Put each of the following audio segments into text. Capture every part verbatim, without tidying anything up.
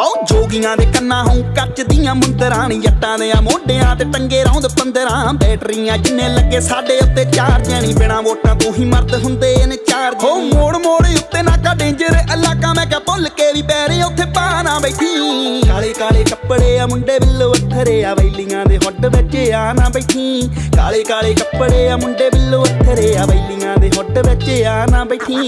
ਆਓ ਜੋਗੀਆਂ ਦੇ ਕੰਨਾਂ ਹੂੰ ਕੱਚ ਦੀਆਂ ਮੁੰਦਰਾਂ ਨੀ ਜੱਟਾਂ ਦੇ ਆ ਮੋਢਿਆਂ ਤੇ ਟੰਗੇ ਰੌਂਦ ਪੰਦਰਾਂ ਬੈਟਰੀਆਂ ਜਿੰਨੇ ਲੱਗੇ ਸਾਡੇ ਉੱਤੇ ਚਾਰ ਜਣੀ ਬਿਨਾ ਵੋਟਾਂ ਤੋਂ ਹੀ ਮਰਦ ਹੁੰਦੇ ਨੇ ਚਾਰ ਹੋ ਮੋੜ ਮੋੜ ਉੱਤੇ ਨਾਕਾ ਡੇਂਜਰ ਇਲਾਕਾ ਮੈਂ ਕਿਹਾ ਭੁੱਲ ਕੇ ਵੀ ਪੈਰੇ ਉੱਥੇ ਪਾਣਾ ਬੈਠੀ ਕਾਲੇ ਕਾਲੇ ਕੱਪੜੇ ਆ ਮੁੰਡੇ ਬਿੱਲੋ ਅੱਥਰੇ ਆ ਵੈਲੀਆਂ ਦੇ ਹੁੱਡ ਵਿੱਚ ਆ ਨਾ ਬੈਠੀ ਕਾਲੇ ਕਾਲੇ ਕੱਪੜੇ ਆ ਮੁੰਡੇ ਬਿੱਲੋ ਅੱਥਰੇ ਆ ਵੈਲੀਆਂ ਦੇ ਹੁੱਡ ਵਿੱਚ ਆ ਨਾ ਬੈਠੀ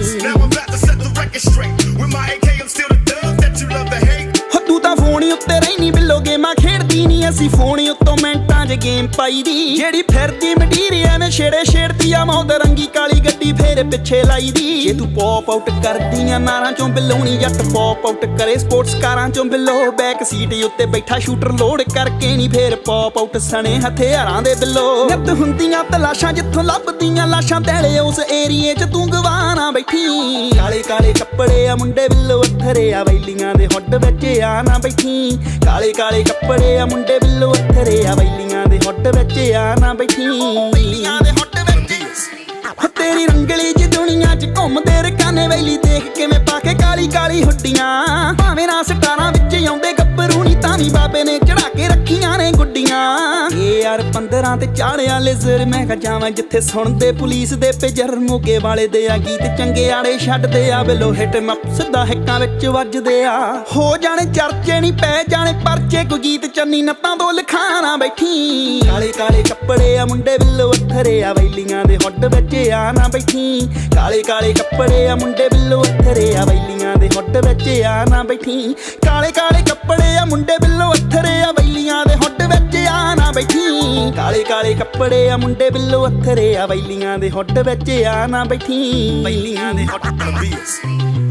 ਤੂੰ ਤਾਂ ਫੋਨ ਉੱਤੇ ਰਹਿਨੀ ਬਿੱਲੋ ਗੇਮਾਂ ਖੇਡਦੀ ਨੀ ਅਸੀਂ ਫੋਨ ਉੱਤੋਂ ਮਿੰਟਾਂ 'ਚ ਗੇਮ ਪਾਈ ਦੀ ਜਿਹੜੀ ਫਿਰਦੀ ਮਟੀਰੀਅਲ ਐਵੇਂ ਛੇੜੇ ਛੇੜਦੀ ਆ ਮੌਤ ਰੰਗੀ ਕਾਲੀ ਗੱਡੀ ਫੇਰ ਪਿੱਛੇ ਲਾਈ ਦੀ ਜੇ ਤੂੰ ਪੌਪ ਆਊਟ ਕਰਦੀਆਂ ਨਾਰਾਂ ਚੋਂ ਬਿੱਲੋਣੀ ਜੱਟ ਪੌਪ ਆਊਟ ਕਰੇ ਸਪੋਰਟਸ ਕਾਰਾਂ ਚੋਂ ਬਿੱਲੋ ਬੈਕ ਸੀਟ ਉੱਤੇ ਬੈਠਾ ਸ਼ੂਟਰ ਲੋਡ ਕਰਕੇ ਨੀ ਫੇਰ ਪੌਪ ਆਊਟ ਸਣੇ ਹਥਿਆਰਾਂ ਦੇ ਬਿੱਲੋ ਨਿੱਤ ਹੁੰਦੀਆਂ ਤਲਾਸ਼ਾਂ ਜਿੱਥੋਂ ਲੱਭਦੀਆਂ ਲਾਸ਼ਾਂ ਤੇਲੇ ਉਸ ਏਰੀਏ 'ਚ ਤੂੰ ਗਵਾਨਾ ਬੈਠੀ ਕਾਲੇ ਕਾਲੇ ਕੱਪੜੇ ਆ ਮੁੰਡੇ ਬਿੱਲੋ ਅੱਥਰੇ ਆ ਵੈਲੀਆਂ ਦੇ ਹੁੱਡ ਵਿੱਚ ਆ ਨਾ ਬੈਠੀ ਕਾਲੇ ਕਾਲੇ ਕੱਪੜੇ ਆ ਮੁੰਡੇ ਬਿੱਲੋ ਅੱਥਰੇ ਆ ਵੈਲੀਆਂ ਦੇ ਹੁੱਡ ਵਿੱਚ ਆ ਨਾ ਬੈਠੀ ਵੈਲੀਆਂ ਦੇ ਹੁੱਡ ਵਿੱਚ ਤੇਰੀ ਰੰਗਲੀ ਜੀ ਦੁਨੀਆ 'ਚ ਘੁੰਮਦੇ ਰਕਾਨੇ ਵੈਲੀ ਦੇਖ ਕਿਵੇਂ ਪਾ ਕੇ ਕਾਲੀ ਕਾਲੀ ਹੁੱਡੀਆਂ ਭਾਵੇਂ ਨਾ ਸਟਾਰਾਂ ਵਿੱਚ ਆਉਂਦੇ ਗੱਭਰੂ ਨੀ ਤਾਂ ਵੀ ਬਾਬੇ ਨੇ ਚੜਾ ਕੇ ਰੱਖੀਆਂ ਨੇ ਗੁੱਡੀਆਂ ਇਹ ਯਾਰ ਪੰਦਰਾਂ ਤੇ ਚਾੜਿਆ ਲੇਜ਼ਰ ਮੈਂ ਕਹ ਜਾਵਾਂ ਜਿੱਥੇ ਸੁਣਦੇ ਪੁਲਿਸ ਦੇ ਪੇਜਰ ਮੋਗੇ ਵਾਲੇ ਦੇ ਆ ਗੀਤ ਚੰਗੇ ਆੜੇ ਛੱਡਦੇ ਆ ਬਿਲੋ ਹਿੱਟ ਮੱਪ ਸਿੱਧਾ ਹਿੱਕਾਂ ਵਿੱਚ ਵੱਜਦੇ ਆ ਹੋ ਜਾਣੇ ਚਰਚੇ ਨੀ ਪੈ ਜਾਣੇ ਪਰਚੇ ਕੋਈ ਗੀਤ ਚੰਨੀ ਨੱਤਾਂ ਤੋਂ ਲਿਖਾਣਾ ਬੈਠੀ ਕਾਲੇ ਕਾਲੇ ਕੱਪੜੇ ਆ ਮੁੰਡੇ ਬਿੱਲੋ ਅੱਥਰੇ ਆ ਵੈਲੀਆਂ ਦੇ ਹੁੱਡ ਵਿੱਚ ਆ ਨਾ ਬੈਠੀ ਕਾਲੇ ਕਾਲੇ ਕੱਪੜੇ ਆ ਮੁੰਡੇ ਬਿੱਲੋ ਅੱਥਰੇ ਆ ਵੈਲੀਆਂ ਦੇ ਹੁੱਡ ਵਿੱਚ ਆ ਨਾ ਬੈਠੀ ਕਾਲੇ ਕਾਲੇ ਕੱਪੜੇ ਆ ਮੁੰਡੇ ਬਿੱਲੋ ਅੱਥਰੇ ਆ ਵੈਲੀਆਂ ਦੇ ਹੁੱਡ ਵਿੱਚ ਆ ਨਾ ਬੈਠੀ ਕਾਲੇ ਕਾਲੇ ਕੱਪੜੇ ਆ ਮੁੰਡੇ ਬਿੱਲੋ ਅੱਥਰੇ ਆ ਵੈਲੀਆਂ ਦੇ ਹੁੱਡ ਵਿੱਚ ਆ ਨਾ ਬੈਠੀ ਵੈਲੀਆਂ ਦੇ ਹੁੱਡ